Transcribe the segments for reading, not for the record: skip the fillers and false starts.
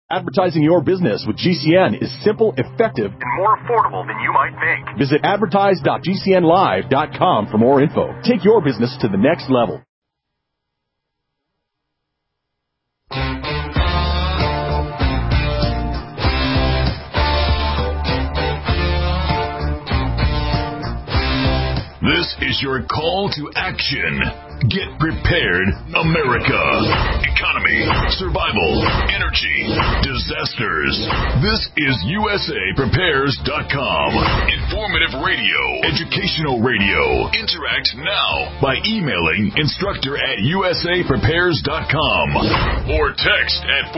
Advertising your business with GCN is simple, effective, and more affordable than you might think. Visit advertise.gcnlive.com for more info. Take your business to the next level. This is your call to action. Get prepared, America. Economy, survival, energy, disasters. This is USAPrepares.com. Informative radio, educational radio. Interact now by emailing instructor@USAPrepares.com or text at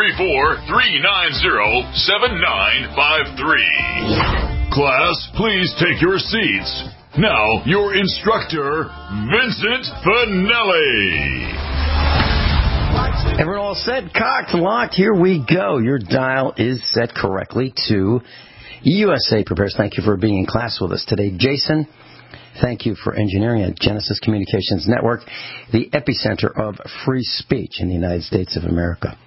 434-390-7953. Class, please take your seats. Now, your instructor, Vincent Finelli. Everyone all set, cocked, locked, here we go. Your dial is set correctly to USA Prepares. Thank you for being in class with us today. Jason, thank you for engineering at Genesis Communications Network, the epicenter of free speech in the United States of America.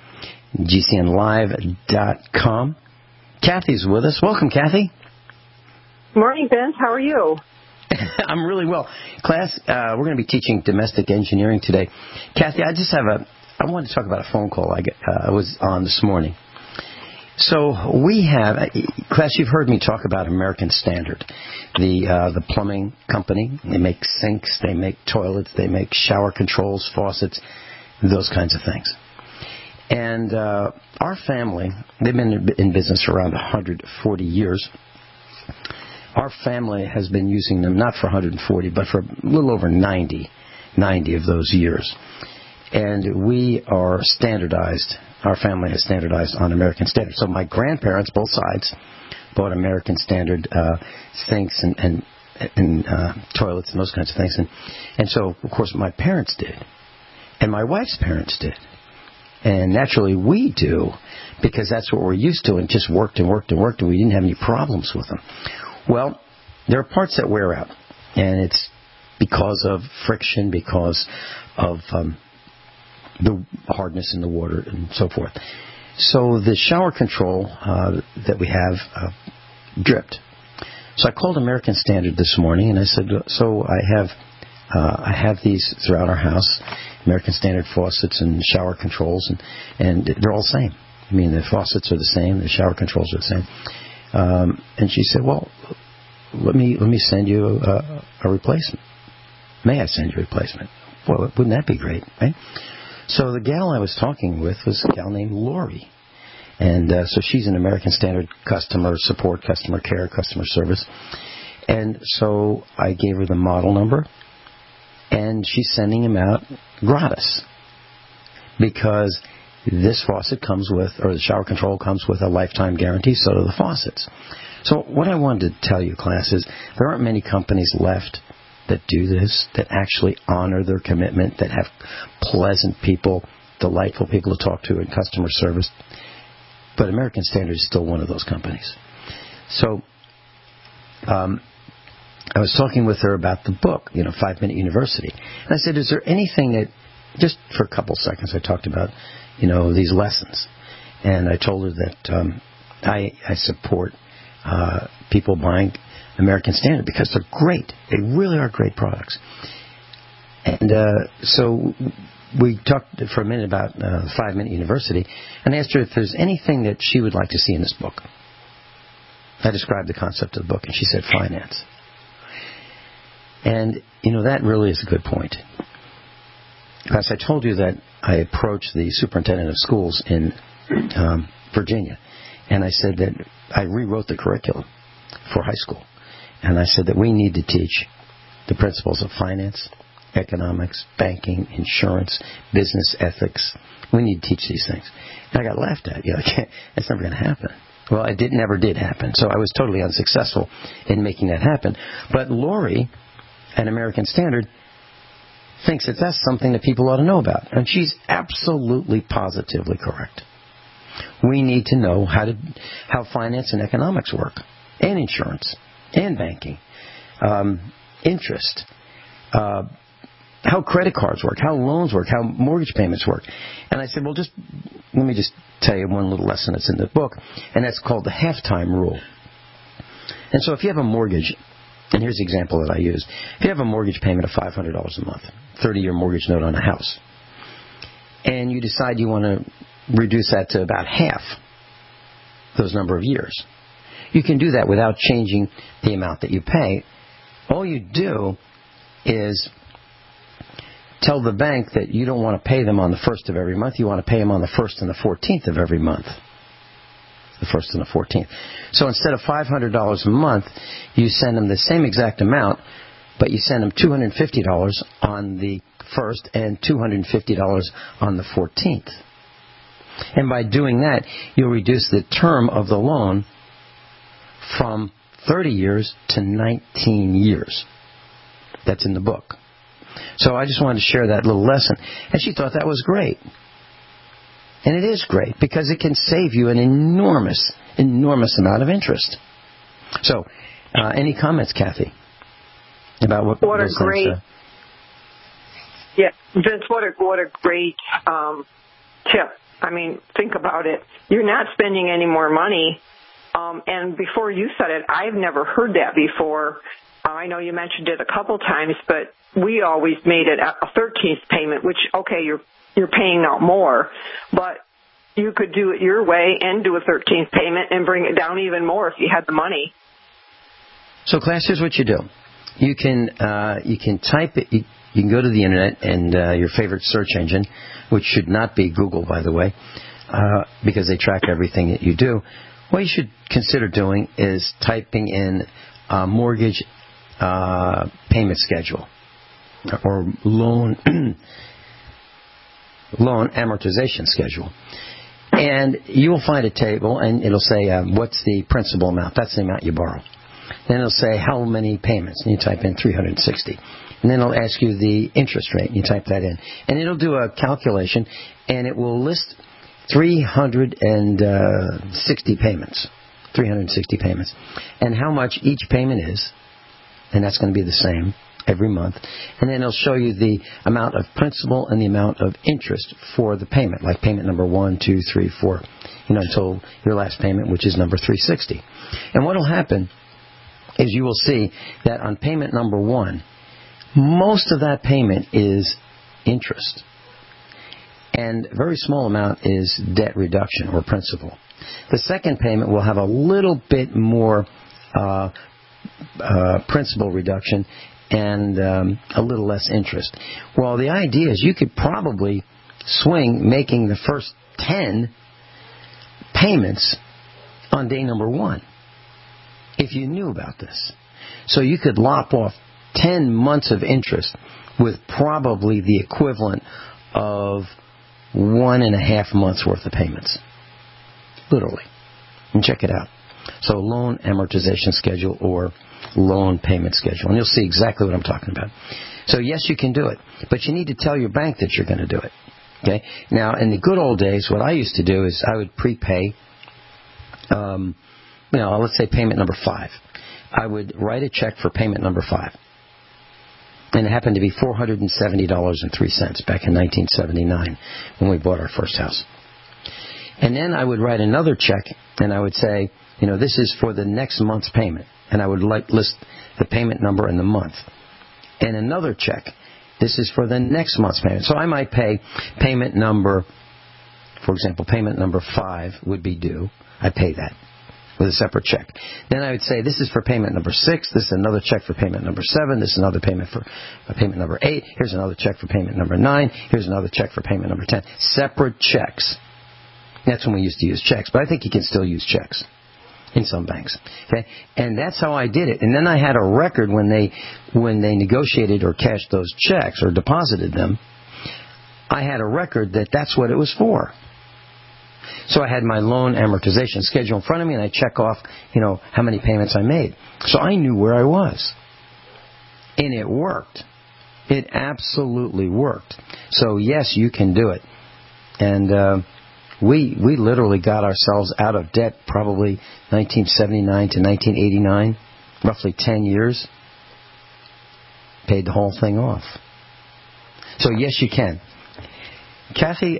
GCNlive.com. Kathy's with us. Welcome, Kathy. Morning, Vince. How are you? I'm really well. Class, we're going to be teaching domestic engineering today. Kathy, I wanted to talk about a phone call I was on this morning. So we have, class, you've heard me talk about American Standard, the plumbing company. They make sinks, they make toilets, they make shower controls, faucets, those kinds of things. And our family, they've been in business for around 140 years. Our family has been using them not for 140, but for a little over 90 of those years. And we are standardized. Our family has standardized on American Standard. So my grandparents, both sides, bought American Standard sinks and toilets and those kinds of things. And so, of course, my parents did. And my wife's parents did. And naturally we do, because that's what we're used to, and just worked, and we didn't have any problems with them. Well, there are parts that wear out, and it's because of friction, because of the hardness in the water, and so forth. So the shower control that we have dripped. So I called American Standard this morning, and I said, so I have these throughout our house, American Standard faucets and shower controls, and they're all the same. I mean, the faucets are the same, the shower controls are the same. And she said, well, let me send you a replacement. May I send you a replacement? Well, wouldn't that be great, right? So the gal I was talking with was a gal named Lori. And so she's an American Standard customer support, customer care, customer service. And so I gave her the model number, and she's sending him out gratis. Because this faucet comes with, or the shower control comes with a lifetime guarantee, so do the faucets. So what I wanted to tell you, class, is there aren't many companies left that do this, that actually honor their commitment, that have pleasant people, delightful people to talk to in customer service. But American Standard is still one of those companies. So I was talking with her about the book, 5 Minute University. And I said, is there anything that, just for a couple seconds, I talked about, these lessons. And I told her that I support people buying American Standard because they're great. They really are great products. And so we talked for a minute about 5 Minute University, and I asked her if there's anything that she would like to see in this book. I described the concept of the book, and she said finance. And, that really is a good point. Because I told you that I approached the superintendent of schools in Virginia, and I said that I rewrote the curriculum for high school. And I said that we need to teach the principles of finance, economics, banking, insurance, business ethics. We need to teach these things. And I got laughed at. That's never going to happen. Well, it never did happen. So I was totally unsuccessful in making that happen. But Lori, at American Standard, thinks that that's something that people ought to know about. And she's absolutely, positively correct. We need to know how finance and economics work, and insurance, and banking, interest, how credit cards work, how loans work, how mortgage payments work. And I said, well, let me just tell you one little lesson that's in the book, and that's called the halftime rule. And so if you have a mortgage, and here's the example that I use. If you have a mortgage payment of $500 a month, 30-year mortgage note on a house, and you decide you want to reduce that to about half those number of years, you can do that without changing the amount that you pay. All you do is tell the bank that you don't want to pay them on the 1st of every month. You want to pay them on the 1st and the 14th of every month. The 1st and the 14th. So instead of $500 a month, you send them the same exact amount, but you send them $250 on the 1st and $250 on the 14th. And by doing that, you'll reduce the term of the loan from 30 years to 19 years. That's in the book. So I just wanted to share that little lesson. And she thought that was great. And it is great because it can save you an enormous, enormous amount of interest. So, any comments, Kathy, about what a great, yeah, Vince, what a great tip. I mean, think about it. You're not spending any more money. And before you said it, I've never heard that before. I know you mentioned it a couple times, but we always made it a 13th payment, which, okay, you're paying out more, but you could do it your way and do a 13th payment and bring it down even more if you had the money. So, class, here's what you do. You can type it. You can go to the internet and your favorite search engine, which should not be Google, by the way, because they track everything that you do. What you should consider doing is typing in mortgage payment schedule or loan amortization schedule. And you will find a table, and it'll say, what's the principal amount? That's the amount you borrow. Then it'll say, how many payments? And you type in 360. And then it'll ask you the interest rate, and you type that in. And it'll do a calculation, and it will list 360 payments. 360 payments. And how much each payment is, and that's going to be the same every month. And then it'll show you the amount of principal and the amount of interest for the payment, like payment number 1, 2, 3, 4, until your last payment, which is number 360. And what will happen is you will see that on payment number 1, most of that payment is interest. And a very small amount is debt reduction or principal. The second payment will have a little bit more principal reduction and a little less interest. Well, the idea is you could probably swing making the first 10 payments on day number 1 if you knew about this. So you could lop off 10 months of interest with probably the equivalent of 1.5 months worth of payments. Literally. And check it out. So loan amortization schedule or loan payment schedule. And you'll see exactly what I'm talking about. So yes, you can do it. But you need to tell your bank that you're going to do it. Okay? Now, in the good old days, what I used to do is I would prepay, let's say payment number 5. I would write a check for payment number 5. And it happened to be $470.03 back in 1979 when we bought our first house. And then I would write another check, and I would say, this is for the next month's payment. And I would list the payment number and the month. And another check, this is for the next month's payment. So I might pay payment number, for example, payment number 5 would be due. I pay that with a separate check. Then I would say, this is for payment number 6. This is another check for payment number 7. This is another payment for payment number 8. Here's another check for payment number 9. Here's another check for payment number 10. Separate checks. That's when we used to use checks, but I think you can still use checks in some banks. Okay, and that's how I did it. And then I had a record when they negotiated or cashed those checks or deposited them. I had a record that that's what it was for. So I had my loan amortization schedule in front of me, and I check off, how many payments I made. So I knew where I was, and it worked. It absolutely worked. So yes, you can do it, and. We literally got ourselves out of debt probably 1979 to 1989, roughly 10 years. Paid the whole thing off. So yes, you can. Kathy,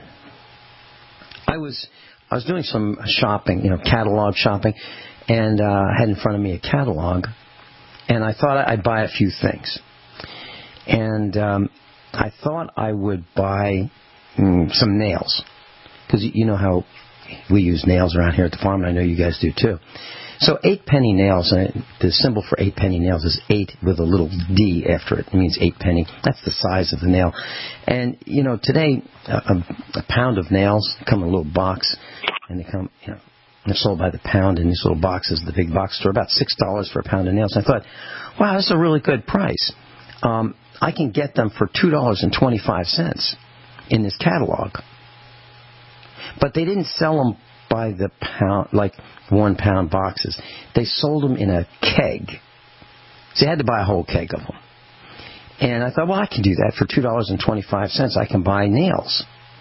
I was doing some shopping, catalog shopping, and I had in front of me a catalog, and I thought I'd buy a few things. And I thought I would buy some nails, because you know how we use nails around here at the farm, and I know you guys do too. So 8-penny nails, the symbol for 8-penny nails is 8 with a little D after it. It means 8 penny. That's the size of the nail. And, today, a pound of nails come in a little box, and they come, they're sold by the pound in these little boxes at the big box store, about $6 for a pound of nails. And I thought, wow, that's a really good price. I can get them for $2.25 in this catalog. But they didn't sell them by the pound, like 1 pound boxes. They sold them in a keg. So you had to buy a whole keg of them. And I thought, well, I can do that for $2.25. I can buy nails.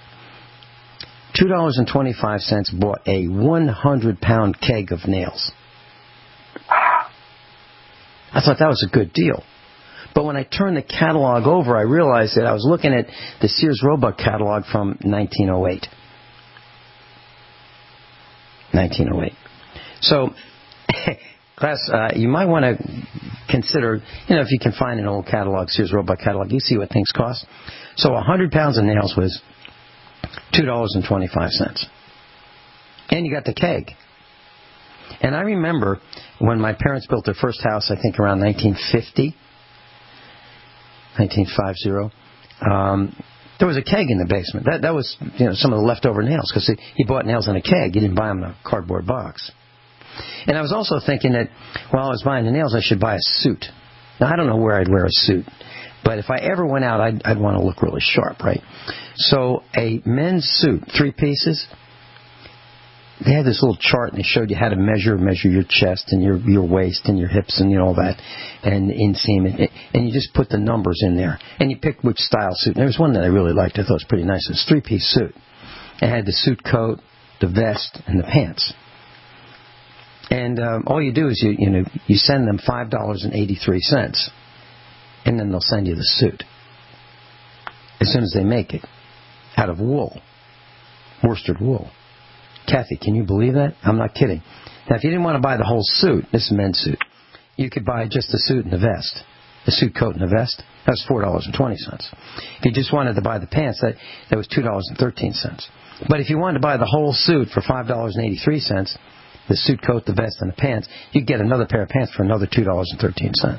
$2.25 bought a 100-pound keg of nails. I thought that was a good deal. But when I turned the catalog over, I realized that I was looking at the Sears Roebuck catalog from 1908. 1908. So, class, you might want to consider, if you can find an old catalog, Sears Roebuck catalog, you see what things cost. So 100 pounds of nails was $2.25. And you got the keg. And I remember when my parents built their first house, I think around 1950, there was a keg in the basement. That was some of the leftover nails, because he bought nails in a keg. He didn't buy them in a cardboard box. And I was also thinking that while I was buying the nails, I should buy a suit. Now, I don't know where I'd wear a suit, but if I ever went out, I'd want to look really sharp, right? So a men's suit, 3 pieces, they had this little chart, and they showed you how to measure your chest and your waist and your hips and all that, and inseam, and you just put the numbers in there, and you pick which style suit. And there was one that I really liked. I thought it was pretty nice. It was a 3-piece suit. It had the suit coat, the vest, and the pants. And all you do is you send them $5.83, and then they'll send you the suit as soon as they make it, out of wool, worsted wool. Kathy, can you believe that? I'm not kidding. Now, if you didn't want to buy the whole suit, this is a men's suit, you could buy just the suit and the vest. The suit coat and the vest, that was $4.20. If you just wanted to buy the pants, that was $2.13. But if you wanted to buy the whole suit for $5.83, the suit coat, the vest, and the pants, you'd get another pair of pants for another $2.13.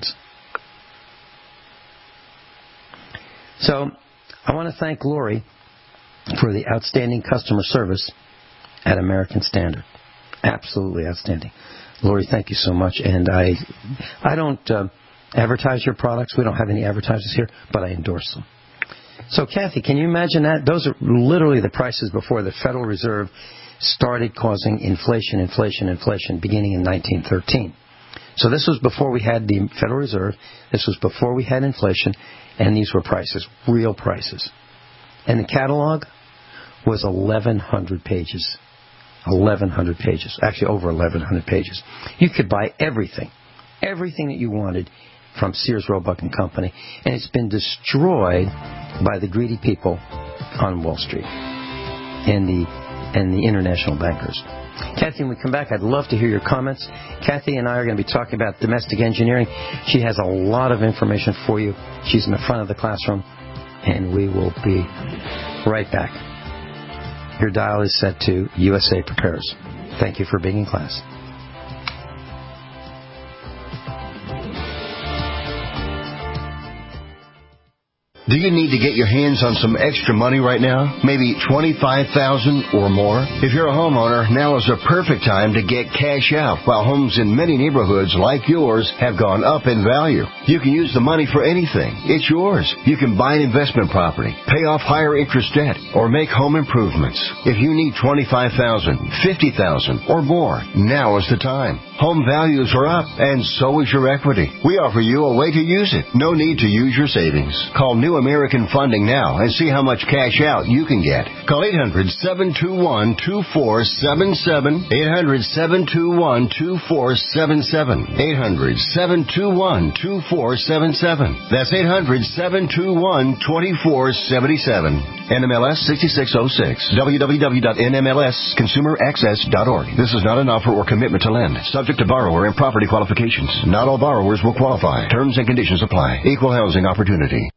So, I want to thank Lori for the outstanding customer service at American Standard. Absolutely outstanding. Lori, thank you so much. And I don't advertise your products. We don't have any advertisers here, but I endorse them. So, Kathy, can you imagine that? Those are literally the prices before the Federal Reserve started causing inflation beginning in 1913. So this was before we had the Federal Reserve. This was before we had inflation. And these were prices, real prices. And the catalog was 1,100 pages. 1,100 pages. Actually, over 1,100 pages. You could buy everything that you wanted from Sears, Roebuck & Company. And it's been destroyed by the greedy people on Wall Street and the international bankers. Kathy, when we come back, I'd love to hear your comments. Kathy and I are going to be talking about domestic engineering. She has a lot of information for you. She's in the front of the classroom, and we will be right back. Your dial is set to USA Prepares. Thank you for being in class. Do you need to get your hands on some extra money right now? Maybe $25,000 or more? If you're a homeowner, now is the perfect time to get cash out while homes in many neighborhoods like yours have gone up in value. You can use the money for anything. It's yours. You can buy an investment property, pay off higher interest debt, or make home improvements. If you need $25,000, $50,000 or more, now is the time. Home values are up, and so is your equity. We offer you a way to use it. No need to use your savings. Call New New American Funding now and see how much cash out you can get. Call 800-721-2477. 800-721-2477. 800-721-2477. That's 800-721-2477. NMLS 6606. www.nmlsconsumeraccess.org. This is not an offer or commitment to lend. Subject to borrower and property qualifications. Not all borrowers will qualify. Terms and conditions apply. Equal housing opportunity.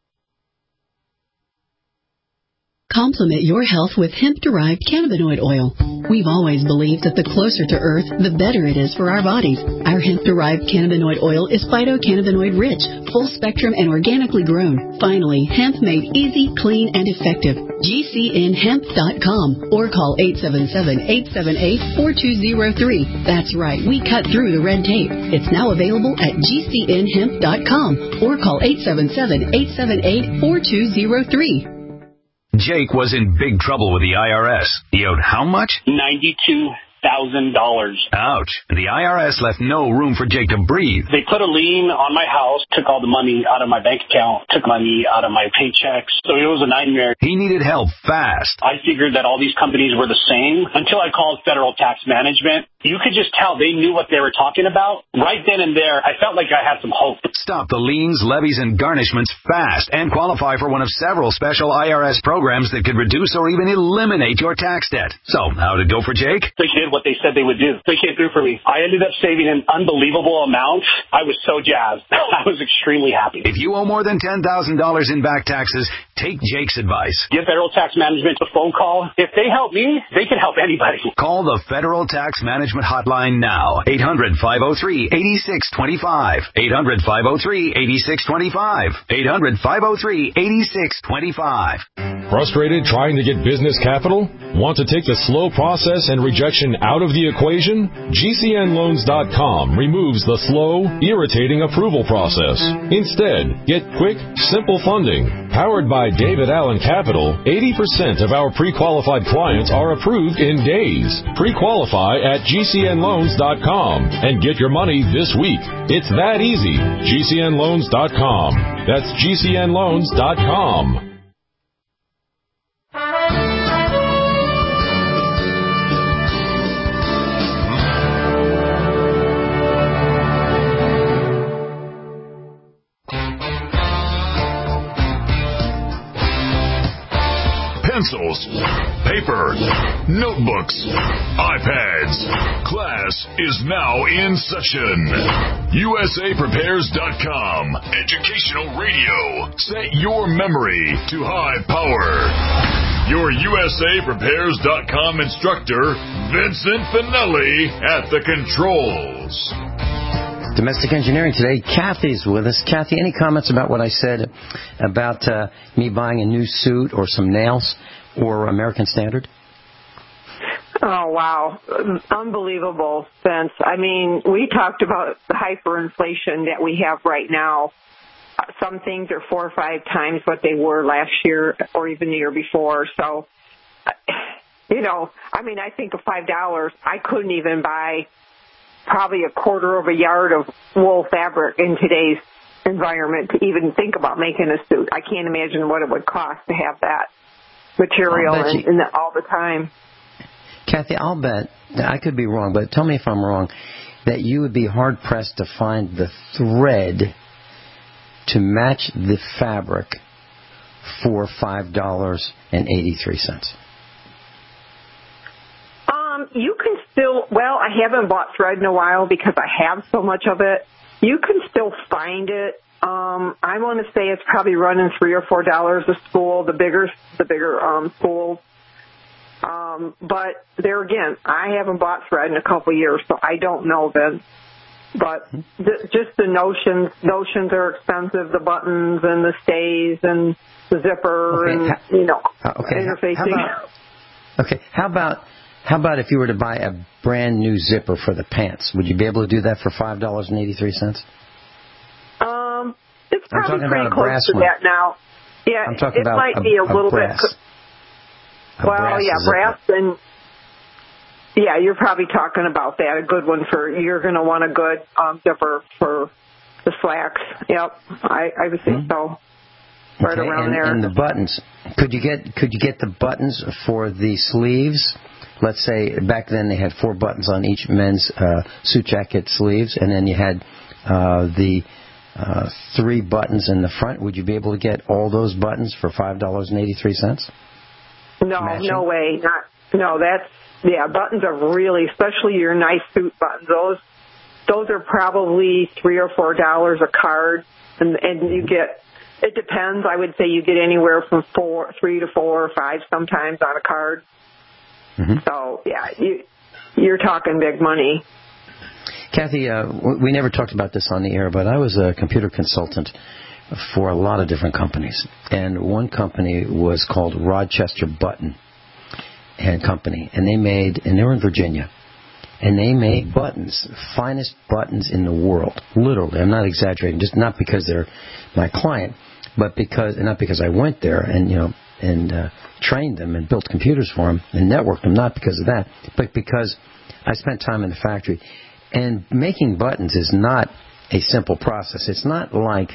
Complement your health with hemp-derived cannabinoid oil. We've always believed that the closer to Earth, the better it is for our bodies. Our hemp-derived cannabinoid oil is phytocannabinoid rich, full spectrum, and organically grown. Finally, hemp made easy, clean, and effective. GCNhemp.com or call 877-878-4203. That's right, we cut through the red tape. It's now available at GCNhemp.com or call 877-878-4203. Jake was in big trouble with the IRS. He owed how much? $92,000. Ouch. The IRS left no room for Jake to breathe. They put a lien on my house, took all the money out of my bank account, took money out of my paychecks. So it was a nightmare. He needed help fast. I figured that all these companies were the same until I called Federal Tax Management. You could just tell they knew what they were talking about. Right then and there, I felt like I had some hope. Stop the liens, levies, and garnishments fast and qualify for one of several special IRS programs that could reduce or even eliminate your tax debt. So, how'd it go for Jake? They did what they said they would do. They came through for me. I ended up saving an unbelievable amount. I was so jazzed. I was extremely happy. If you owe more than $10,000 in back taxes, take Jake's advice. Give Federal Tax Management a phone call. If they help me, they can help anybody. Call the Federal Tax Management hotline now. 800-503-8625. 800-503-8625. 800-503-8625. Frustrated trying to get business capital? Want to take the slow process and rejection out of the equation? GCNloans.com removes the slow, irritating approval process. Instead, get quick, simple funding. Powered by David Allen Capital, 80% of our pre-qualified clients are approved in days. Pre-qualify at GCNloans.com and get your money this week. It's that easy. GCNloans.com. That's GCNloans.com. Pencils, paper, notebooks, iPads. Class is now in session. USAPrepares.com. Educational radio. Set your memory to high power. Your USAPrepares.com instructor, Vincent Finelli, at the controls. Domestic engineering today. Kathy's with us. Kathy, any comments about what I said about me buying a new suit or some nails or American Standard? Oh, wow. Unbelievable, Vince. I mean, we talked about the hyperinflation that we have right now. Some things are 4 or 5 times what they were last year or even the year before. So, you know, I mean, I think of $5, I couldn't even buy probably a quarter of a yard of wool fabric in today's environment to even think about making a suit. I can't imagine what it would cost to have that material and all the time. Kathy, I'll bet, I could be wrong, but tell me if I'm wrong, that you would be hard-pressed to find the thread to match the fabric for $5.83. You can still, well, I haven't bought thread in a while because I have so much of it. You can still find it. I want to say it's probably running $3 or $4 a spool, the bigger spools. But there again, I haven't bought thread in a couple of years, so I don't know, Vince. But just the notions are expensive, the buttons and the stays and the zipper interfacing. How about if you were to buy a brand new zipper for the pants? Would you be able to do that for $5.83? It's probably pretty close to that now. Yeah, I'm talking about might be a little brass. bit. Brass, and you're probably talking about that. A good one you're going to want a good zipper for the slacks. Yep, I would think so. right around there. And the buttons. Could you get the buttons for the sleeves? Let's say back then they had 4 buttons on each men's suit jacket sleeves, and then you had the 3 buttons in the front. Would you be able to get all those buttons for $5.83? No, matching? No way. Buttons are really, especially your nice suit buttons. Those are probably $3 or $4 a card, and you get. It depends. I would say you get anywhere from 3 to 4 or 5 sometimes on a card. Mm-hmm. So you're talking big money. Kathy, we never talked about this on the air, but I was a computer consultant for a lot of different companies, and one company was called Rochester Button and Company, and they were in Virginia, and they made buttons, finest buttons in the world, literally. I'm not exaggerating, just not because they're my client, but not because I went there and trained them and built computers for them and networked them, not because of that, but because I spent time in the factory. And making buttons is not a simple process. It's not like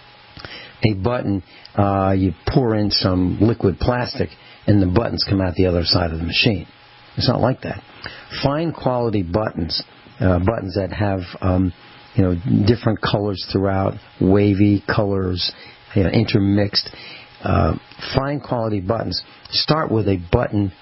a button, you pour in some liquid plastic and the buttons come out the other side of the machine. It's not like that. Fine quality buttons, buttons that have different colors throughout, wavy colors, intermixed. Fine quality buttons start with a button,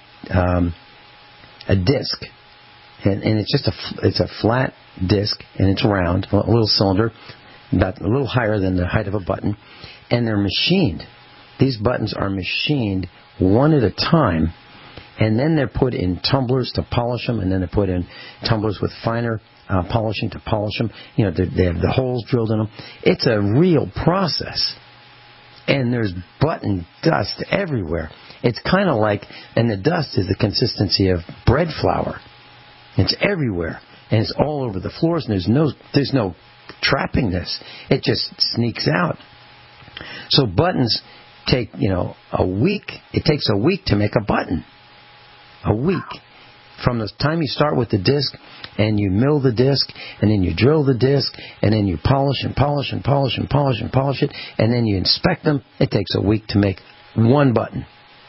a disc, and it's a flat disc, and it's round, a little cylinder, about a little higher than the height of a button, and they're machined. These buttons are machined one at a time, and then they're put in tumblers to polish them, and then they're put in tumblers with finer polishing to polish them. They have the holes drilled in them. It's a real process. And there's button dust everywhere. It's kind of like, and the dust is the consistency of bread flour. It's everywhere, and it's all over the floors. And there's no trapping this. It just sneaks out. So buttons take a week. It takes a week to make a button. A week. From the time you start with the disc, and you mill the disc, and then you drill the disc, and then you polish and polish and polish and polish and polish it, and then you inspect them. It takes a week to make one button.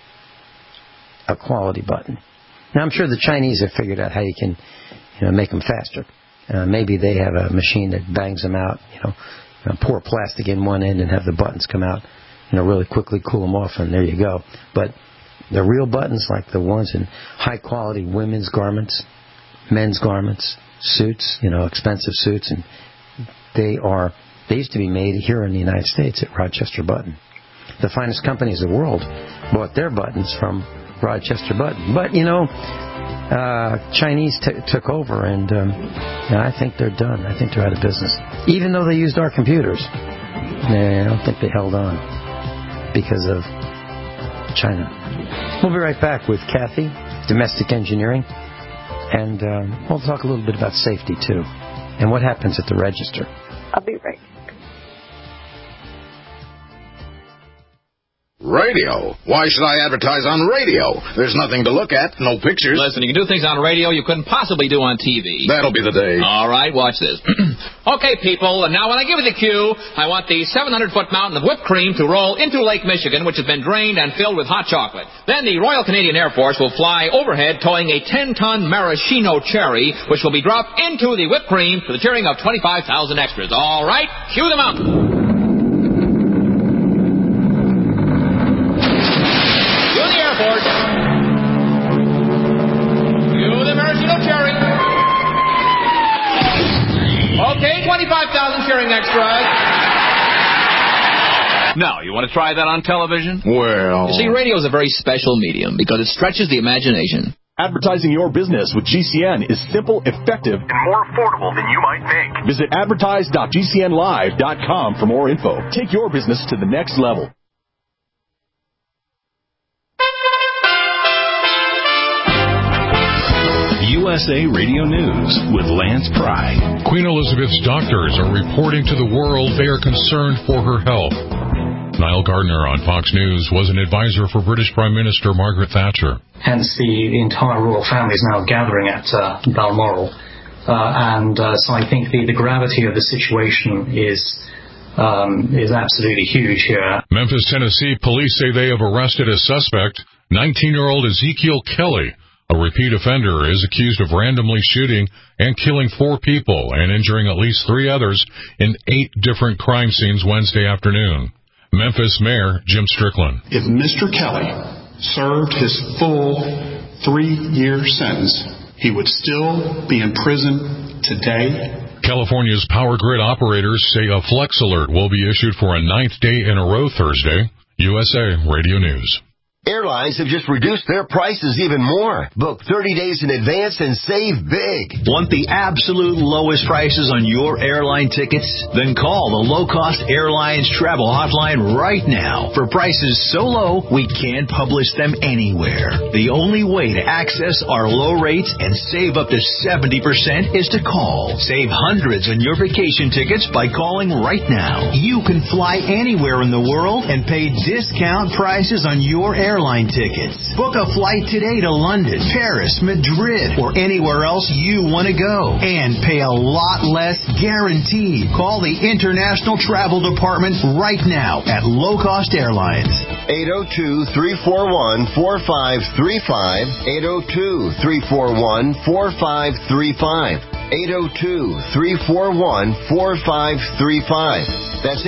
A quality button. Now, I'm sure the Chinese have figured out how you can make them faster. Maybe they have a machine that bangs them out, pour plastic in one end and have the buttons come out, really quickly, cool them off, and there you go. But the real buttons, like the ones in high-quality women's garments, men's garments, suits, expensive suits, and they used to be made here in the United States at Rochester Button. The finest companies in the world bought their buttons from Rochester Button. But, Chinese took over, and I think they're done. I think they're out of business. Even though they used our computers, I don't think they held on because of China. We'll be right back with Kathy, Domestic Engineering, and we'll talk a little bit about safety, too, and what happens at the register. I'll be right back. Radio? Why should I advertise on radio? There's nothing to look at, no pictures. Listen, you can do things on radio you couldn't possibly do on TV. That'll be the day. All right, watch this. Okay, people, now when I give you the cue, I want the 700-foot mountain of whipped cream to roll into Lake Michigan, which has been drained and filled with hot chocolate. Then the Royal Canadian Air Force will fly overhead towing a 10-ton maraschino cherry, which will be dropped into the whipped cream to the cheering of 25,000 extras. All right, cue the mountain. Okay, 25,000 cheering extras. Now, you want to try that on television? Well... You see, radio is a very special medium because it stretches the imagination. Advertising your business with GCN is simple, effective, and more affordable than you might think. Visit advertise.gcnlive.com for more info. Take your business to the next level. USA Radio News with Lance Pry. Queen Elizabeth's doctors are reporting to the world they are concerned for her health. Niall Gardner on Fox News was an advisor for British Prime Minister Margaret Thatcher. Hence, the entire royal family is now gathering at Balmoral. So I think the gravity of the situation is is absolutely huge here. Memphis, Tennessee police say they have arrested a suspect, 19-year-old Ezekiel Kelly. A repeat offender is accused of randomly shooting and killing 4 people and injuring at least 3 others in 8 different crime scenes Wednesday afternoon. Memphis Mayor Jim Strickland. If Mr. Kelly served his full 3-year sentence, he would still be in prison today. California's power grid operators say a flex alert will be issued for a 9th day in a row Thursday. USA Radio News. Airlines have just reduced their prices even more. Book 30 days in advance and save big. Want the absolute lowest prices on your airline tickets? Then call the Low Cost Airlines Travel Hotline right now. For prices so low, we can't publish them anywhere. The only way to access our low rates and save up to 70% is to call. Save hundreds on your vacation tickets by calling right now. You can fly anywhere in the world and pay discount prices on your airline tickets. Book a flight today to London, Paris, Madrid, or anywhere else you want to go. And pay a lot less guaranteed. Call the International Travel Department right now at Low Cost Airlines. 802-341-4535. 802-341-4535. 802-341-4535. That's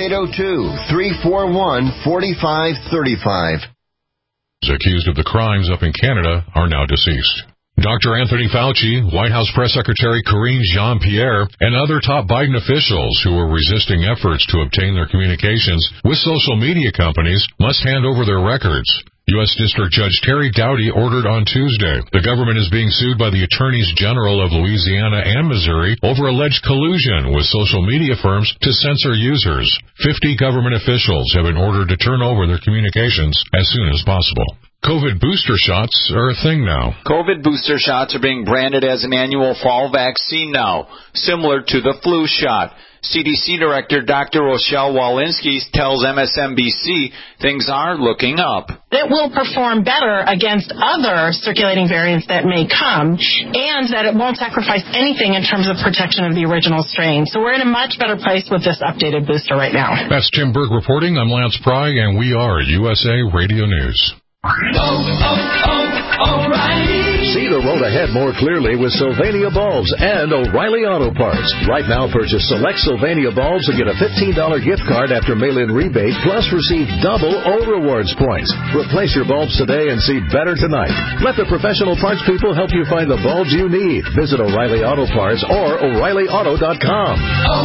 802-341-4535. Accused of the crimes up in Canada are now deceased. Dr. Anthony Fauci, White House Press Secretary Karine Jean-Pierre, and other top Biden officials who are resisting efforts to obtain their communications with social media companies must hand over their records. U.S. District Judge Terry Doughty ordered on Tuesday. The government is being sued by the Attorneys General of Louisiana and Missouri over alleged collusion with social media firms to censor users. 50 government officials have been ordered to turn over their communications as soon as possible. COVID booster shots are a thing now. COVID booster shots are being branded as an annual fall vaccine now, similar to the flu shot. CDC Director Dr. Rochelle Walensky tells MSNBC things are looking up. It will perform better against other circulating variants that may come, and that it won't sacrifice anything in terms of protection of the original strain. So we're in a much better place with this updated booster right now. That's Tim Berg reporting. I'm Lance Pry, and we are USA Radio News. O'Reilly. See the road ahead more clearly with Sylvania bulbs and O'Reilly Auto Parts. Right now, purchase select Sylvania bulbs and get a $15 gift card after mail-in rebate, plus receive double O-Rewards points. Replace your bulbs today and see better tonight. Let the professional parts people help you find the bulbs you need. Visit O'Reilly Auto Parts or O'ReillyAuto.com.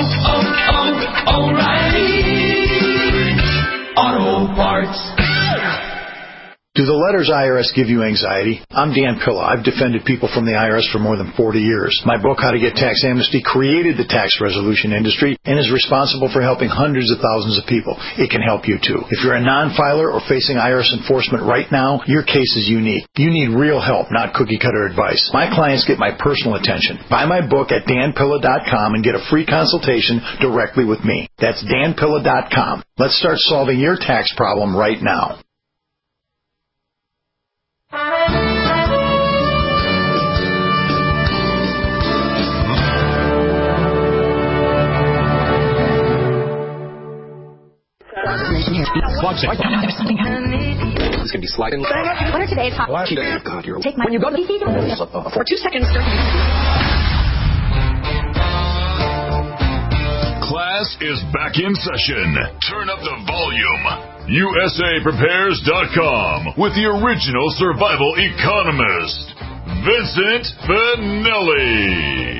O'Reilly Auto Parts. Do the letters IRS give you anxiety? I'm Dan Pilla. I've defended people from the IRS for more than 40 years. My book, How to Get Tax Amnesty, created the tax resolution industry and is responsible for helping hundreds of thousands of people. It can help you too. If you're a non-filer or facing IRS enforcement right now, your case is unique. You need real help, not cookie-cutter advice. My clients get my personal attention. Buy my book at danpilla.com and get a free consultation directly with me. That's danpilla.com. Let's start solving your tax problem right now. It's going to be sliding. What are today's hot? God, you're take my when you go to the PC for 2 seconds. Class is back in session. Turn up the volume. USAPrepares.com with the original survival economist, Vincent Finelli.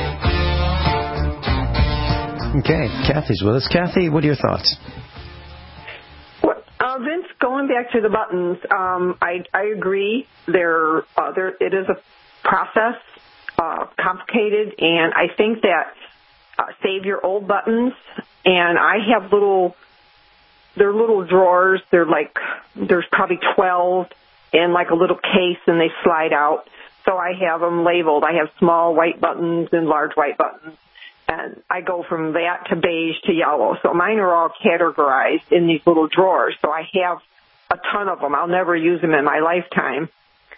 Okay, Kathy's with us. Kathy, what are your thoughts? Vince, going back to the buttons, I agree. It is a process, complicated, and I think that save your old buttons. And I have they're little drawers. There's probably 12 in like a little case, and they slide out. So I have them labeled. I have small white buttons and large white buttons. And I go from that to beige to yellow. So mine are all categorized in these little drawers. So I have a ton of them. I'll never use them in my lifetime.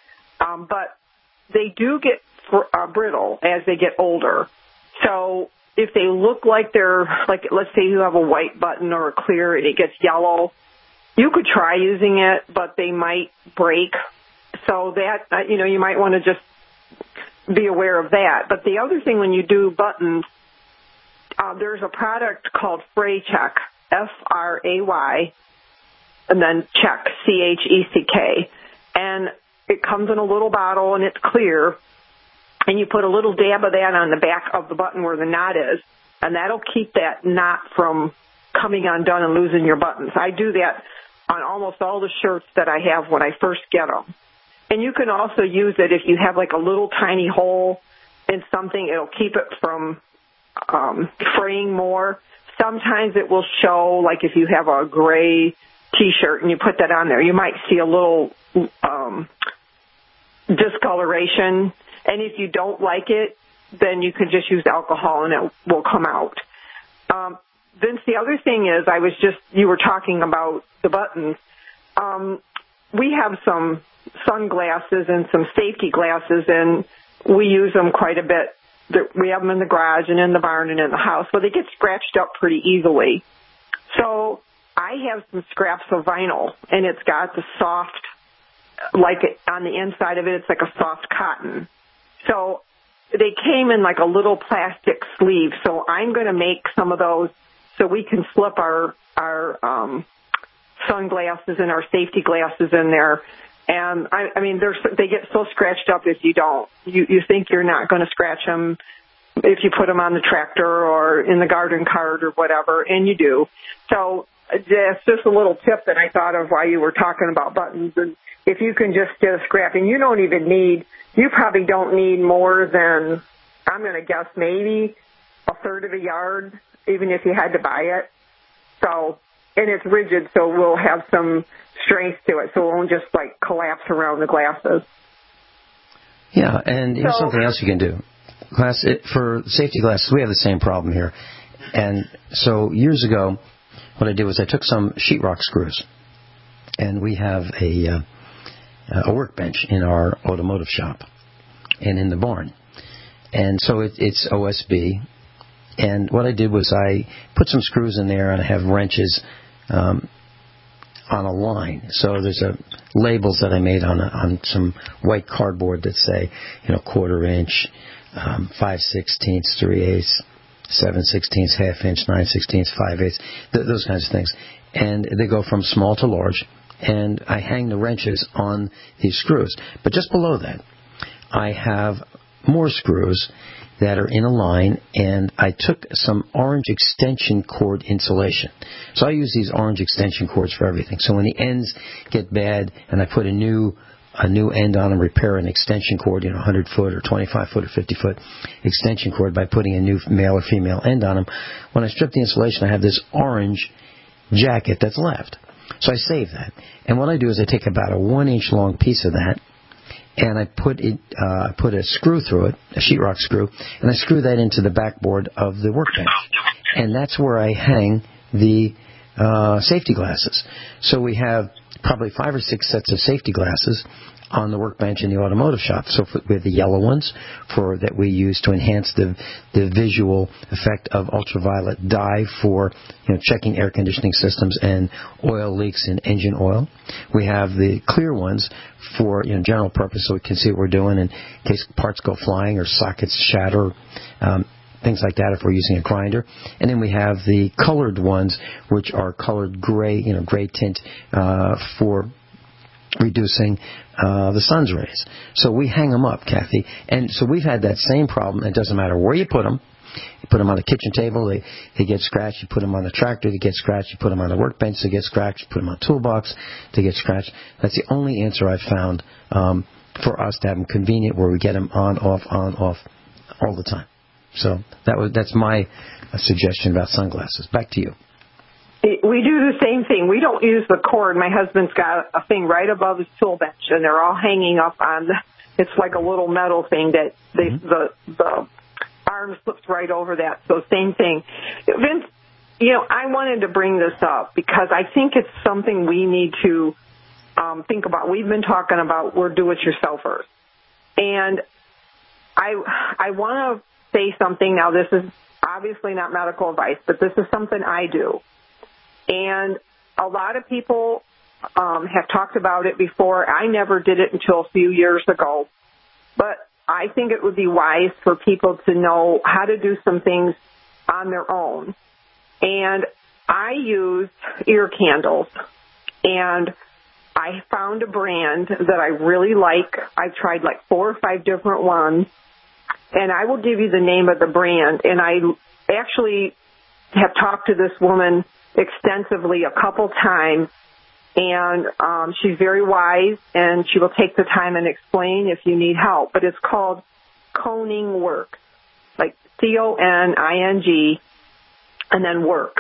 But they do get brittle as they get older. So if they look like they're, like, let's say you have a white button or a clear and it gets yellow, you could try using it, but they might break. So that, you might want to just be aware of that. But the other thing when you do buttons, there's a product called Fray Check, F-R-A-Y, and then check, C-H-E-C-K. And it comes in a little bottle and it's clear. And you put a little dab of that on the back of the button where the knot is, and that'll keep that knot from coming undone and losing your buttons. I do that on almost all the shirts that I have when I first get them. And you can also use it if you have like a little tiny hole in something. It'll keep it from fraying more. Sometimes it will show, like if you have a gray T-shirt and you put that on there, you might see a little discoloration. And if you don't like it, then you can just use alcohol and it will come out. Vince, the other thing is, you were talking about the buttons. We have some sunglasses and some safety glasses, and we use them quite a bit. We have them in the garage and in the barn and in the house, but they get scratched up pretty easily. So I have some scraps of vinyl, and it's got the soft, like on the inside of it, it's like a soft cotton. So they came in like a little plastic sleeve. So I'm going to make some of those so we can slip our sunglasses and our safety glasses in there. And I mean, they get so scratched up if you don't. You think you're not going to scratch them if you put them on the tractor or in the garden cart or whatever, and you do. So that's just a little tip that I thought of while you were talking about buttons. And if you can just get a scrap, and you probably don't need more than, I'm going to guess, maybe a third of a yard, even if you had to buy it. So, and it's rigid, so we'll have some strength to it, so it won't just like collapse around the glasses. Yeah, and here's something else you can do. For safety glasses, we have the same problem here. And so years ago, what I did was I took some sheetrock screws, and we have a workbench in our automotive shop and in the barn. And so it's OSB. And what I did was I put some screws in there, and I have wrenches on a line. So there's labels that I made on some white cardboard that say, 1/4 inch, 5/16, 3/8, 7/16, 1/2 inch, 9/16, 5/8, those kinds of things. And they go from small to large. And I hang the wrenches on these screws. But just below that, I have more screws that are in a line, and I took some orange extension cord insulation. So I use these orange extension cords for everything. So when the ends get bad and I put a new end on them, repair an extension cord, 100-foot or 25-foot or 50-foot extension cord by putting a new male or female end on them, when I strip the insulation, I have this orange jacket that's left. So I save that. And what I do is I take about a 1-inch long piece of that, and I put a screw through it, a sheetrock screw, and I screw that into the backboard of the workbench. And that's where I hang the safety glasses. So we have probably 5 or 6 sets of safety glasses on the workbench in the automotive shop. So we have the yellow ones that we use to enhance the visual effect of ultraviolet dye for checking air conditioning systems and oil leaks in engine oil. We have the clear ones for general purpose, so we can see what we're doing in case parts go flying or sockets shatter, things like that if we're using a grinder. And then we have the colored ones, which are colored gray, gray tint for reducing the sun's rays. So we hang them up, Kathy. And so we've had that same problem. It doesn't matter where you put them. You put them on the kitchen table, they get scratched. You put them on the tractor, they get scratched. You put them on the workbench, they get scratched. You put them on a toolbox, they get scratched. That's the only answer I've found for us to have them convenient, where we get them on, off, all the time. So that's my suggestion about sunglasses. Back to you. We do the same thing. We don't use the cord. My husband's got a thing right above his tool bench, and they're all hanging up on it's like a little metal thing that the arm slips right over that. So same thing. Vince, I wanted to bring this up because I think it's something we need to think about. We've been talking about we're do-it-yourselfers. And I want to say something now. This is obviously not medical advice, but this is something I do. And a lot of people have talked about it before. I never did it until a few years ago. But I think it would be wise for people to know how to do some things on their own. And I use ear candles. And I found a brand that I really like. I've tried like 4 or 5 different ones. And I will give you the name of the brand. And I actually have talked to this woman extensively a couple times. And she's very wise, and she will take the time and explain if you need help. But it's called Coning Works, like CONING, and then Works,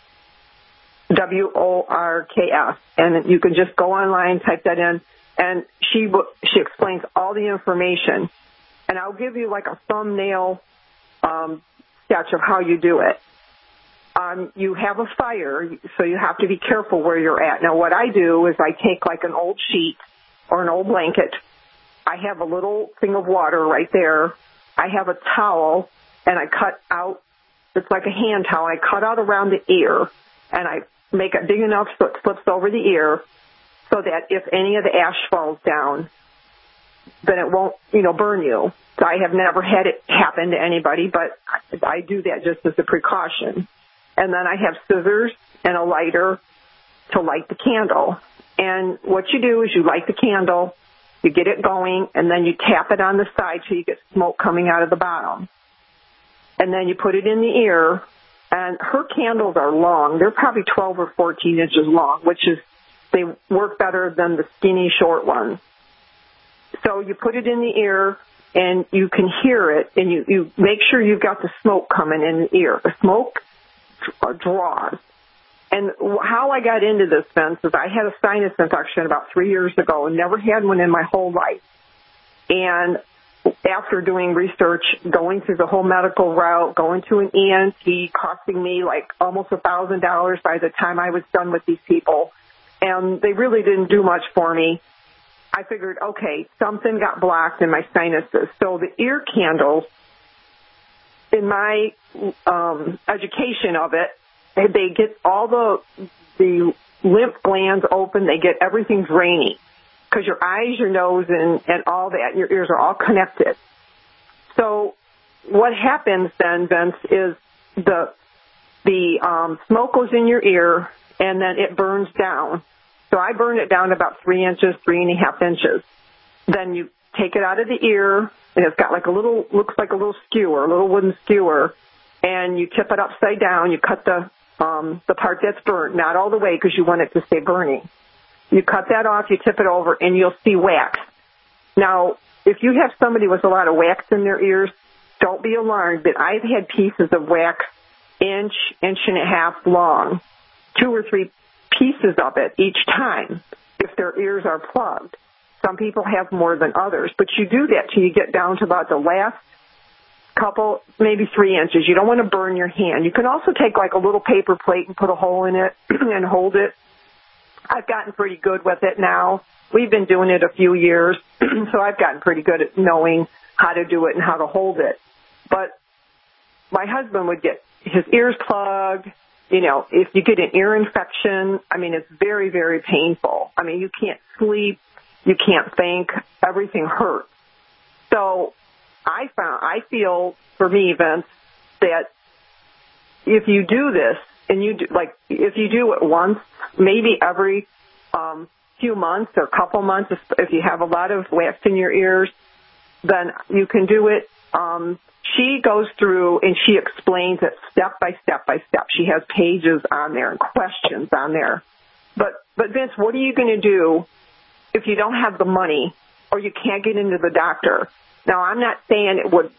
WORKS. And you can just go online, type that in, and she explains all the information. And I'll give you like a thumbnail sketch of how you do it. You have a fire, so you have to be careful where you're at. Now, what I do is I take like an old sheet or an old blanket. I have a little thing of water right there. I have a towel, and I cut out, it's like a hand towel. I cut out around the ear, and I make it big enough so it slips over the ear so that if any of the ash falls down, then it won't, burn you. So I have never had it happen to anybody, but I do that just as a precaution. And then I have scissors and a lighter to light the candle. And what you do is you light the candle, you get it going, and then you tap it on the side so you get smoke coming out of the bottom. And then you put it in the ear, and her candles are long. They're probably 12 or 14 inches long, which is, they work better than the skinny short ones. So you put it in the ear, and you can hear it, and you make sure you've got the smoke coming in the ear. The smoke draws. And how I got into this, Vince, is I had a sinus infection about 3 years ago and never had one in my whole life. And after doing research, going through the whole medical route, going to an ENT, costing me like almost $1,000 by the time I was done with these people, and they really didn't do much for me, I figured, okay, something got blocked in my sinuses. So the ear candles, in my education of it, they get all the lymph glands open. They get everything draining because your eyes, your nose, and all that, your ears are all connected. So what happens then, Vince, is the smoke goes in your ear, and then it burns down. So I burn it down about 3 inches, 3.5 inches. Then you take it out of the ear, and it's got like looks like a little skewer, a little wooden skewer, and you tip it upside down. You cut the part that's burnt, not all the way because you want it to stay burning. You cut that off, you tip it over, and you'll see wax. Now, if you have somebody with a lot of wax in their ears, don't be alarmed, but I've had pieces of wax inch and a half long, 2 or 3 pieces of it each time if their ears are plugged. Some people have more than others, but you do that till you get down to about the last couple, maybe 3 inches. You don't want to burn your hand. You can also take like a little paper plate and put a hole in it and hold it. I've gotten pretty good with it now. We've been doing it a few years, so I've gotten pretty good at knowing how to do it and how to hold it. But my husband would get his ears plugged. If you get an ear infection, it's very, very painful. You can't sleep. You can't think. Everything hurts. So I feel, for me, Vince, that if you do this, and if you do it once, maybe every few months or couple months, if you have a lot of wax in your ears, then you can do it. She goes through and she explains it step by step by step. She has pages on there and questions on there. But Vince, what are you going to do if you don't have the money or you can't get into the doctor? Now, I'm not saying it would,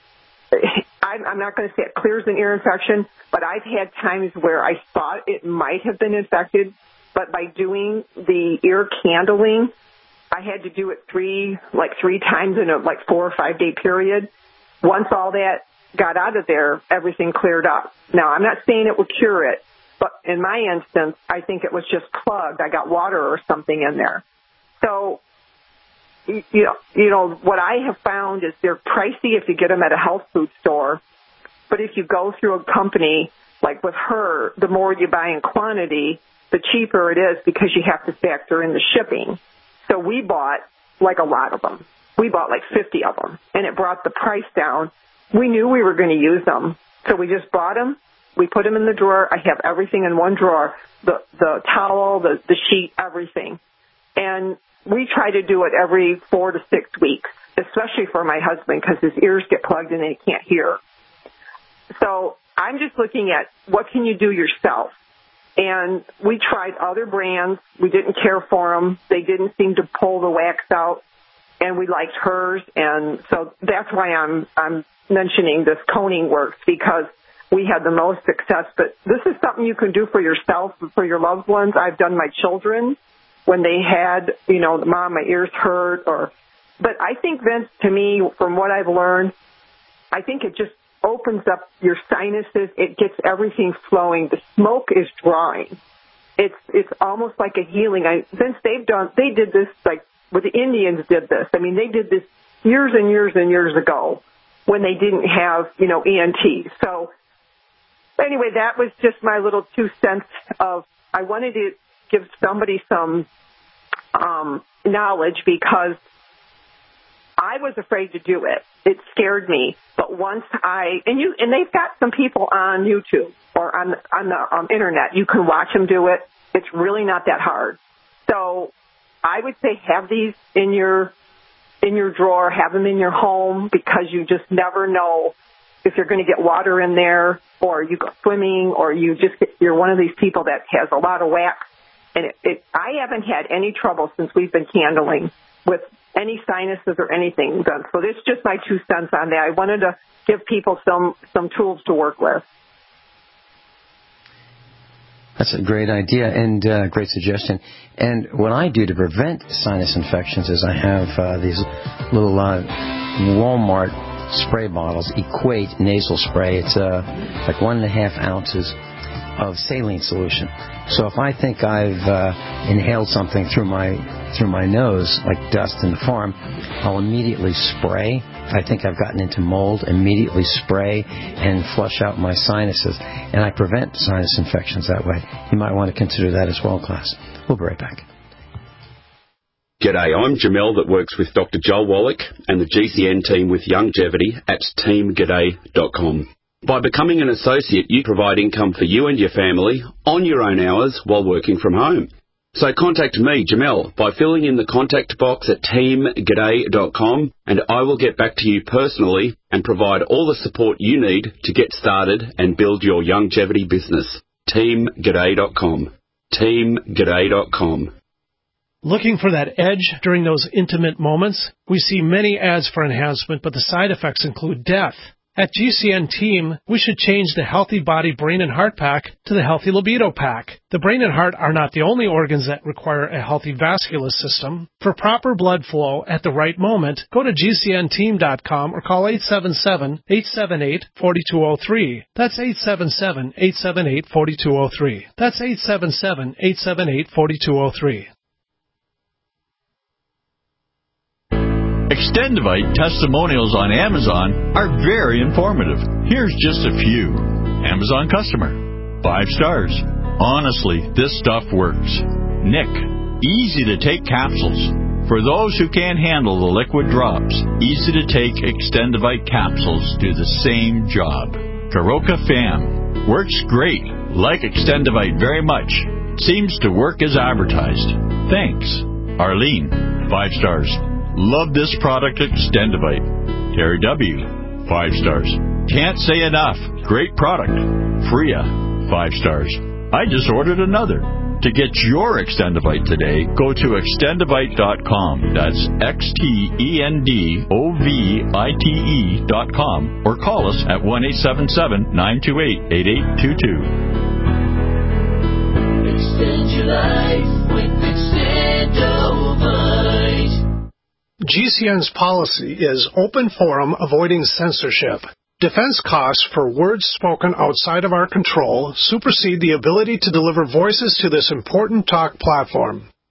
I'm not going to say it clears an ear infection, but I've had times where I thought it might have been infected, but by doing the ear candling, I had to do it three times in a 4 or 5 day period. Once all that got out of there, everything cleared up. Now, I'm not saying it would cure it, but in my instance, I think it was just plugged. I got water or something in there. So, what I have found is they're pricey if you get them at a health food store, But if you go through a company, like with her, the more you buy in quantity, the cheaper it is because you have to factor in the shipping. So we bought like a lot of them. We bought like 50 of them, and it brought the price down. We knew we were going to use them, so we just bought them. We put them in the drawer. I have everything in one drawer, the towel, the sheet, everything. And we try to do it every 4 to 6 weeks, especially for my husband because his ears get plugged and he can't hear. So I'm just looking at what can you do yourself. And we tried other brands. We didn't care for them. They didn't seem to pull the wax out, and we liked hers. And so that's why I'm mentioning this Coning Works, because we had the most success. But this is something you can do for yourself, for your loved ones. I've done my children when they had, Mom, my ears hurt. But I think, Vince, to me, from what I've learned, I think it just opens up your sinuses. It gets everything flowing. The smoke is drawing. It's almost like a healing. Vince, they did this like with the Indians did this. I mean, they did this years and years and years ago when they didn't have, ENT. So anyway, that was just my little 2 cents of, I wanted to give somebody some knowledge because I was afraid to do it. It scared me. But once and they've got some people on YouTube or on the internet. You can watch them do it. It's really not that hard. So I would say have these in your drawer, have them in your home, because you just never know if you're going to get water in there, or you go swimming, or you're one of these people that has a lot of wax. And I haven't had any trouble since we've been candling with any sinuses or anything done. So this is just my 2 cents on that. I wanted to give people some tools to work with. That's a great idea and great suggestion. And what I do to prevent sinus infections is I have these little Walmart spray bottles, Equate nasal spray. It's like 1.5 ounces of saline solution. So if I think I've inhaled something through my nose, like dust in the farm, I'll immediately spray. If I think I've gotten into mold, immediately spray and flush out my sinuses. And I prevent sinus infections that way. You might want to consider that as well, class. We'll be right back. G'day, I'm Jamel that works with Dr. Joel Wallach and the GCN team with Longevity at teamg'day.com. By becoming an associate, you provide income for you and your family on your own hours while working from home. So contact me, Jamel, by filling in the contact box at teamg'day.com, and I will get back to you personally and provide all the support you need to get started and build your longevity business. teamg'day.com. teamg'day.com. Looking for that edge during those intimate moments? We see many ads for enhancement, but the side effects include death. At GCN Team, we should change the Healthy Body, Brain, and Heart Pack to the Healthy Libido Pack. The brain and heart are not the only organs that require a healthy vascular system. For proper blood flow at the right moment, go to GCNteam.com or call 877-878-4203. That's 877-878-4203. That's 877-878-4203. Extendivite testimonials on Amazon are very informative. Here's just a few. Amazon customer. 5 stars. Honestly, this stuff works. Nick. Easy to take capsules. For those who can't handle the liquid drops, easy to take Extendivite capsules do the same job. Karoka Fam. Works great. Like Extendivite very much. Seems to work as advertised. Thanks. Arlene. 5 stars. Love this product, Extendivite. Terry W. 5 stars. Can't say enough. Great product. Freya. 5 stars. I just ordered another. To get your Extendivite today, go to Extendivite.com. That's XTENDOVITE.com or call us at 1-877-928-8822. Extend your life with Extendovite. GCN's policy is open forum, avoiding censorship. Defense costs for words spoken outside of our control supersede the ability to deliver voices to this important talk platform.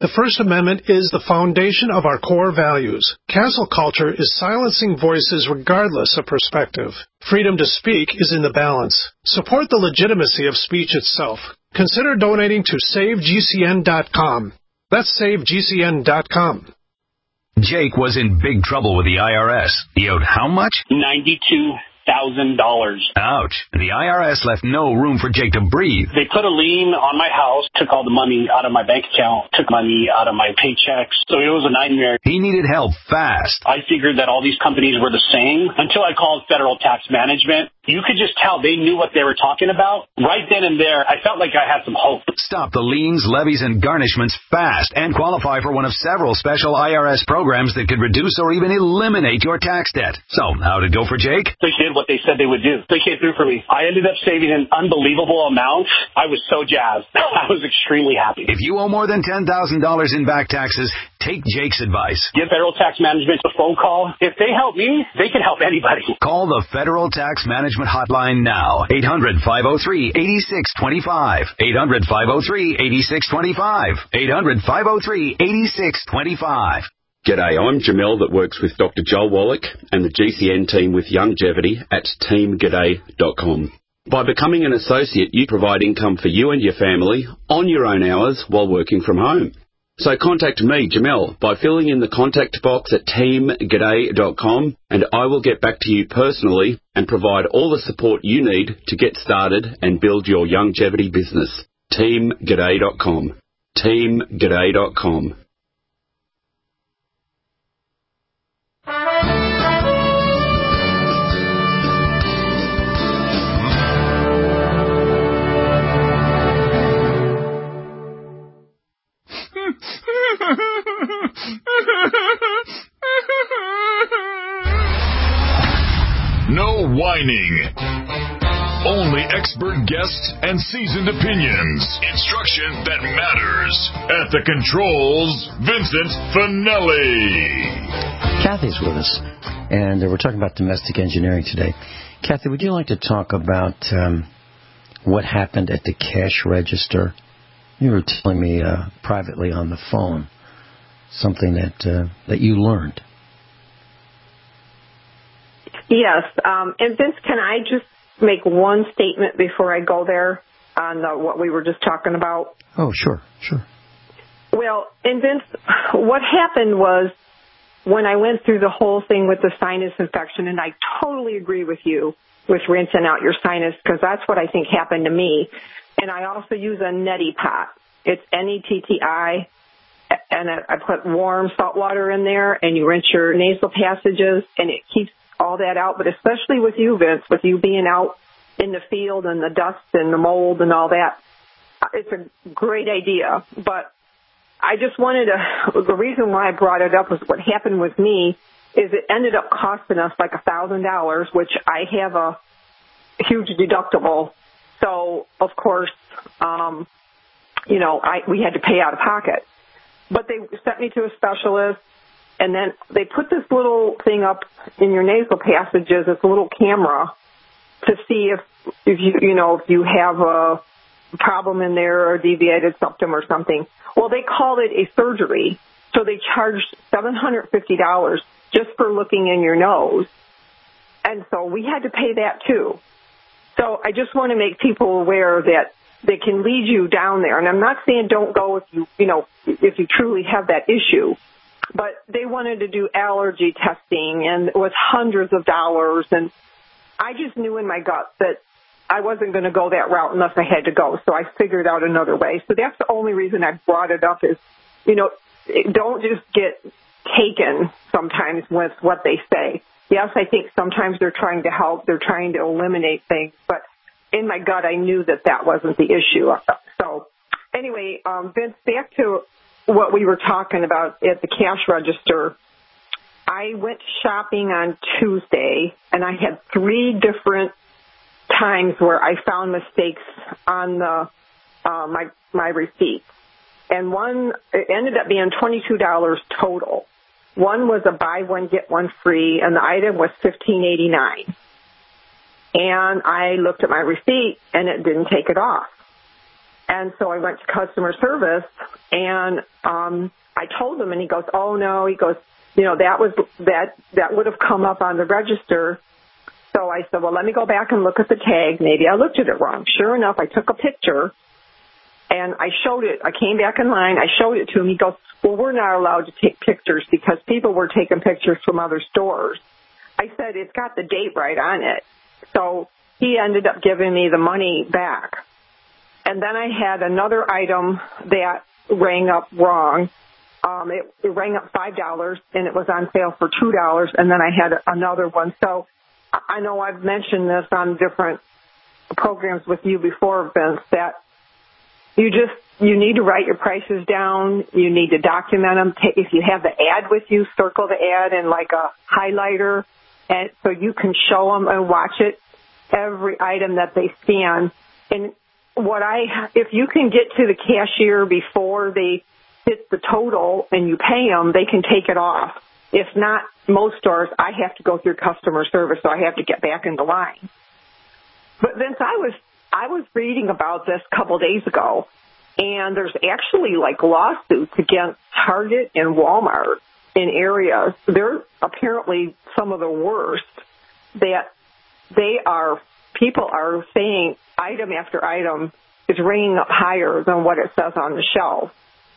The First Amendment is the foundation of our core values. Cancel culture is silencing voices regardless of perspective. Freedom to speak is in the balance. Support the legitimacy of speech itself. Consider donating to SaveGCN.com. That's SaveGCN.com. Jake was in big trouble with the IRS. He owed how much? $92,000. Ouch. The IRS left no room for Jake to breathe. They put a lien on my house, took all the money out of my bank account, took money out of my paychecks. So it was a nightmare. He needed help fast. I figured that all these companies were the same until I called Federal Tax Management. You could just tell they knew what they were talking about. Right then and there, I felt like I had some hope. Stop the liens, levies, and garnishments fast and qualify for one of several special IRS programs that could reduce or even eliminate your tax debt. So, how'd it go for Jake? They did what they said they would do. They came through for me. I ended up saving an unbelievable amount. I was so jazzed. I was extremely happy. If you owe more than $10,000 in back taxes, take Jake's advice. Give Federal Tax Management a phone call. If they help me, they can help anybody. Call the Federal Tax Management hotline now. 800-503-8625. 800-503-8625. 800-503-8625. G'day, I'm Jamel that works with Dr. Joel Wallach and the GCN team with Longevity at teamg'day.com. By becoming an associate, you provide income for you and your family on your own hours while working from home. So contact me, Jamel, by filling in the contact box at teamg'day.com, and I will get back to you personally and provide all the support you need to get started and build your longevity business. teamg'day.com. teamg'day.com. No whining. Only expert guests and seasoned opinions. Instruction that matters. At the controls, Vincent Finelli. Kathy's with us, and we're talking about domestic engineering today. Kathy, would you like to talk about what happened at the cash register? You were telling me privately on the phone something that you learned. Yes. And Vince, can I just make one statement before I go there on what we were just talking about? Oh, sure. Well, and Vince, what happened was when I went through the whole thing with the sinus infection, and I totally agree with you with rinsing out your sinus, because that's what I think happened to me. And I also use a neti pot. It's N-E-T-T-I, and I put warm salt water in there, and you rinse your nasal passages, and it keeps all that out. But especially with you, Vince, with you being out in the field and the dust and the mold and all that, it's a great idea. But I just wanted to, the reason why I brought it up was what happened with me is it ended up costing us like $1,000, which I have a huge deductible. So, of course, we had to pay out of pocket. But they sent me to a specialist, and then they put this little thing up in your nasal passages, this little camera, to see if you have a problem in there or a deviated septum or something. Well, they called it a surgery, so they charged $750 just for looking in your nose. And so we had to pay that too. So I just want to make people aware that they can lead you down there. And I'm not saying don't go if you truly have that issue, but they wanted to do allergy testing, and it was hundreds of dollars. And I just knew in my gut that I wasn't going to go that route unless I had to go. So I figured out another way. So that's the only reason I brought it up is, don't just get taken sometimes with what they say. Yes, I think sometimes they're trying to help. They're trying to eliminate things. But in my gut, I knew that wasn't the issue. So anyway, Vince, back to what we were talking about at the cash register. I went shopping on Tuesday, and I had 3 different times where I found mistakes on the my receipts. And one, it ended up being $22 total. One was a buy one, get one free, and the item was $15.89. And I looked at my receipt, and it didn't take it off. And so I went to customer service, and I told him, and he goes, oh, no. He goes, that would have come up on the register. So I said, well, let me go back and look at the tag. Maybe I looked at it wrong. Sure enough, I took a picture, and I showed it. I came back in line. I showed it to him. He goes, well, we're not allowed to take pictures because people were taking pictures from other stores. I said, it's got the date right on it. So he ended up giving me the money back. And then I had another item that rang up wrong. It rang up $5, and it was on sale for $2, and then I had another one. So I know I've mentioned this on different programs with you before, Vince, that you need to write your prices down. You need to document them. If you have the ad with you, circle the ad in like a highlighter, and so you can show them and watch it, every item that they scan. And if you can get to the cashier before they hit the total and you pay them, they can take it off. If not, most stores, I have to go through customer service, so I have to get back in the line. But Vince, I was reading about this a couple days ago, and there's actually like lawsuits against Target and Walmart in areas. They're apparently some of the worst that people are saying item after item is ringing up higher than what it says on the shelf.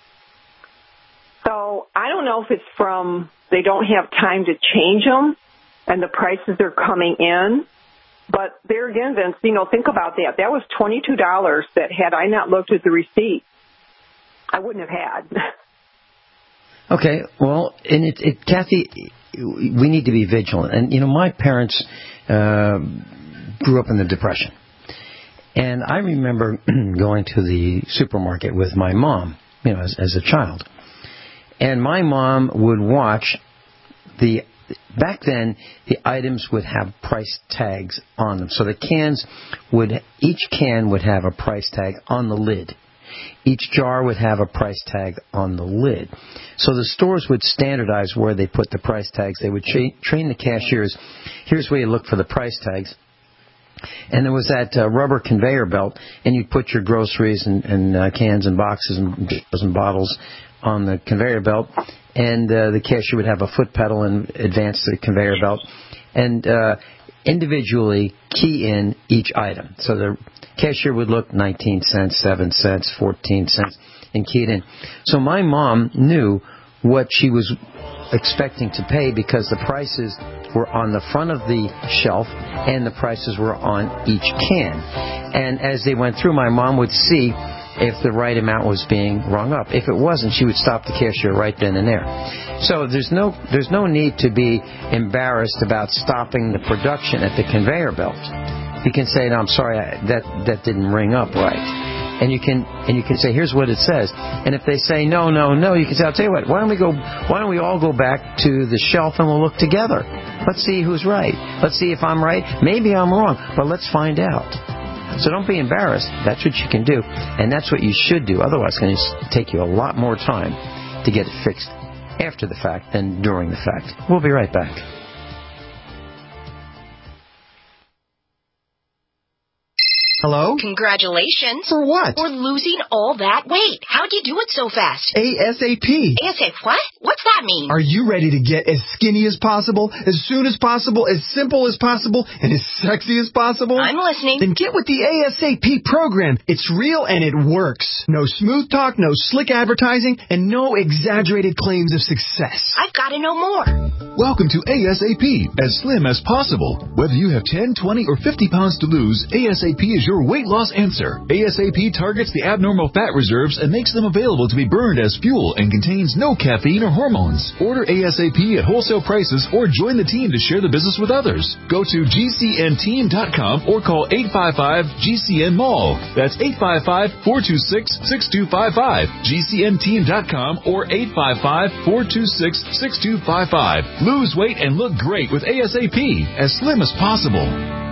So I don't know if it's from they don't have time to change them and the prices are coming in. But there again, Vince, think about that. That was $22 that had I not looked at the receipt, I wouldn't have had. Okay, well, and Kathy, we need to be vigilant. And, my parents grew up in the Depression. And I remember going to the supermarket with my mom, as a child. And my mom would watch back then, the items would have price tags on them. So each can would have a price tag on the lid. Each jar would have a price tag on the lid. So the stores would standardize where they put the price tags. They would train the cashiers. Here's where you look for the price tags. And there was that rubber conveyor belt, and you'd put your groceries and cans and boxes and bottles on the conveyor belt, and the cashier would have a foot pedal and advance the conveyor belt, and individually key in each item. So the cashier would look 19 cents, 7 cents, 14 cents, and key it in. So my mom knew what she was expecting to pay because the prices were on the front of the shelf and the prices were on each can. And as they went through, my mom would see if the right amount was being rung up. If it wasn't, she would stop the cashier right then and there. So there's no need to be embarrassed about stopping the production at the conveyor belt. You can say, no, I'm sorry, that didn't ring up right. And you can say, here's what it says. And if they say no, you can say, I'll tell you what, why don't we all go back to the shelf and we'll look together. Let's see who's right. Let's see if I'm right. Maybe I'm wrong, but let's find out. So don't be embarrassed. That's what you can do. And that's what you should do. Otherwise, it's going to take you a lot more time to get it fixed after the fact than during the fact. We'll be right back. Hello? Congratulations. For what? For losing all that weight. How'd you do it so fast? ASAP. ASAP what? What's that mean? Are you ready to get as skinny as possible, as soon as possible, as simple as possible, and as sexy as possible? I'm listening. Then get with the ASAP program. It's real and it works. No smooth talk, no slick advertising, and no exaggerated claims of success. I've got to know more. Welcome to ASAP, as slim as possible. Whether you have 10, 20, or 50 pounds to lose, ASAP is your weight loss answer. ASAP targets the abnormal fat reserves and makes them available to be burned as fuel and contains no caffeine or hormones. Order ASAP at wholesale prices or join the team to share the business with others. Go to GCNteam.com or call 855-GCN-MALL. That's 855-426-6255. GCNteam.com or 855-426-6255. Lose weight and look great with ASAP, as slim as possible.